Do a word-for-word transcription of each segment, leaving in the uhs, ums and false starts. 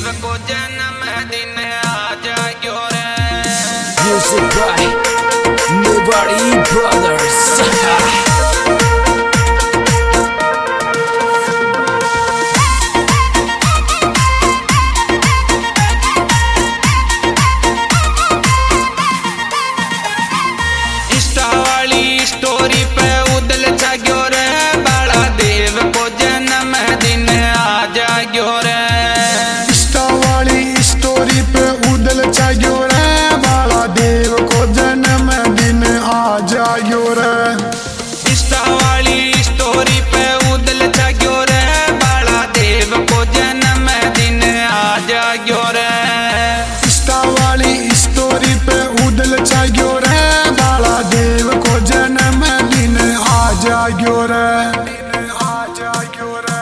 देव को जन्मदिन आ जाग्यो रे। Music by Nobody Brothers. Story पे उदल जाग्यो रे, बाला देव को जन्मदिन आ जाग्यो रे। इंस्टा वाली स्टोरी पे उदल जाग्यो रे, बाला देव को जन्मदिन आ जाग्यो रे। इंस्टा वाली स्टोरी पे उदल जाग्यो रे, बाला देव को जन्मदिन आ जाग्यो रे। इंस्टा वाली स्टोरी पे उदल जाग्यो रे, बाला देव को जन्मदिन आ जाग्यो रे। आ जाग्यो रे।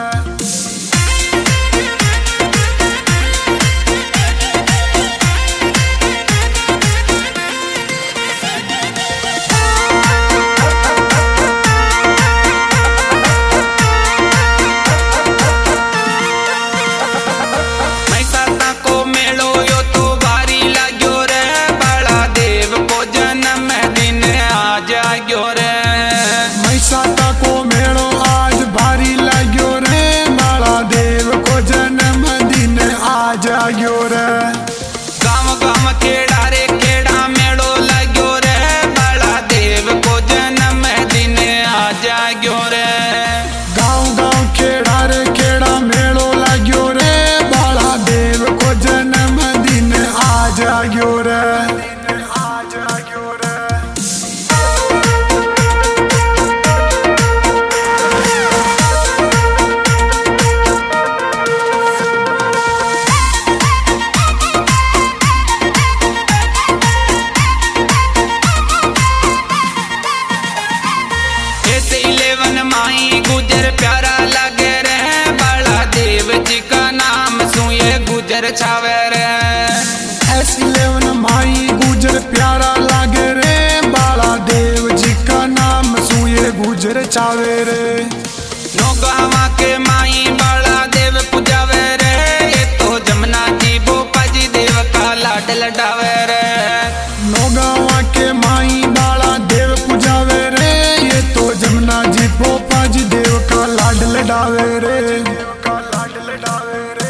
साता को मेड़ो आज भारी लाग्यो रे, बाला देव को जन्मदिन आ जाग्यो रे। गाँव गाँव खेड़ा रे खेड़ा मेड़ो लाग्यो रे, बाला देव को जन्मदिन आ जाग्यो रे। गाँव गाँव खेड़ा रे खेड़ा मेड़ो लाग्यो रे, बाला देव को जन्मदिन आ जाग्यो रे। आ जाग्यो रे। माई गुजर प्यारा लगे रे, बाला देव जी का नाम सुए गुजर छावे रे। एस इलेवन माई गुजर प्यारा लागे रे, बाला देव जी का नाम सुए गुजर छावे रे। नौगावा के माई बाला देव पुजावे रे, ये तो जमुना जी भोपा जी देव का लाड लडावे रे। नौगावा के माई बाला देव पुजावे रे, ये तो जमुना जी भोपा जी देव का लाड लडावे रे। का लाड लडावे रे।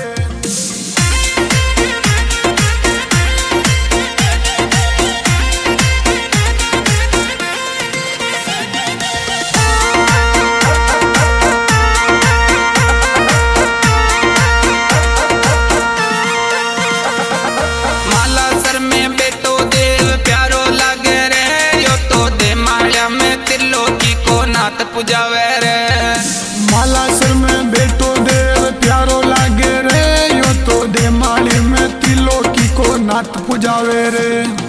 माला सर में बेटो देव प्यारो लागे रे, यो तो दे माया में त्रिलोकी को नाथ पुजावे रे। माला सर में बेटो देव प्यारो लागे रे, यो तो दे माली में त्रिलोकी को नाथ पुजावे रे।